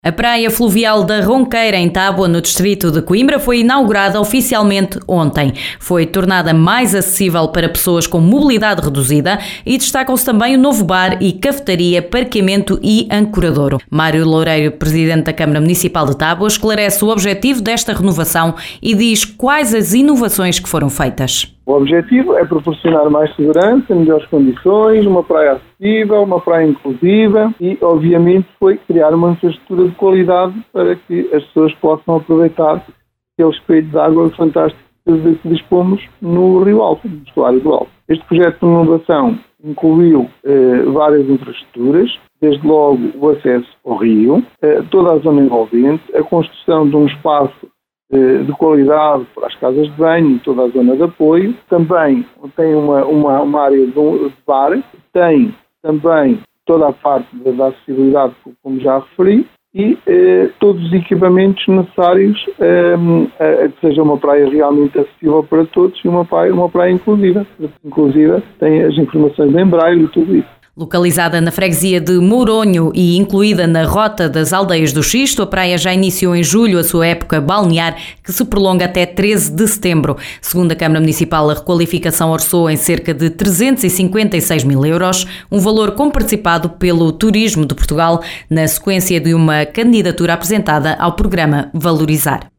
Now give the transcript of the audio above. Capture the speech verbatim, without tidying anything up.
A praia fluvial da Ronqueira, em Tábua, no distrito de Coimbra, foi inaugurada oficialmente ontem. Foi tornada mais acessível para pessoas com mobilidade reduzida e destacam-se também o novo bar e cafetaria, parqueamento e ancoradouro. Mário Loureiro, presidente da Câmara Municipal de Tábua, esclarece o objetivo desta renovação e diz quais as inovações que foram feitas. O objetivo é proporcionar mais segurança, melhores condições, uma praia acessível, uma praia inclusiva e, obviamente, foi criar uma infraestrutura de qualidade para que as pessoas possam aproveitar aquele espelho de água fantástico de que dispomos no Rio Alto, no estuário do Alto. Este projeto de renovação incluiu eh, várias infraestruturas, desde logo o acesso ao rio, eh, toda a zona envolvente, a construção de um espaço de qualidade para as casas de banho e toda a zona de apoio. Também tem uma, uma, uma área de bar, tem também toda a parte da acessibilidade, como já referi, e eh, todos os equipamentos necessários eh, a que seja uma praia realmente acessível para todos e uma praia, uma praia inclusiva. Inclusiva tem as informações em braille e tudo isso. Localizada na freguesia de Mouronho e incluída na rota das Aldeias do Xisto, a praia já iniciou em julho a sua época balnear, que se prolonga até treze de setembro. Segundo a Câmara Municipal, a requalificação orçou em cerca de trezentos e cinquenta e seis mil euros, um valor comparticipado pelo Turismo de Portugal, na sequência de uma candidatura apresentada ao programa Valorizar.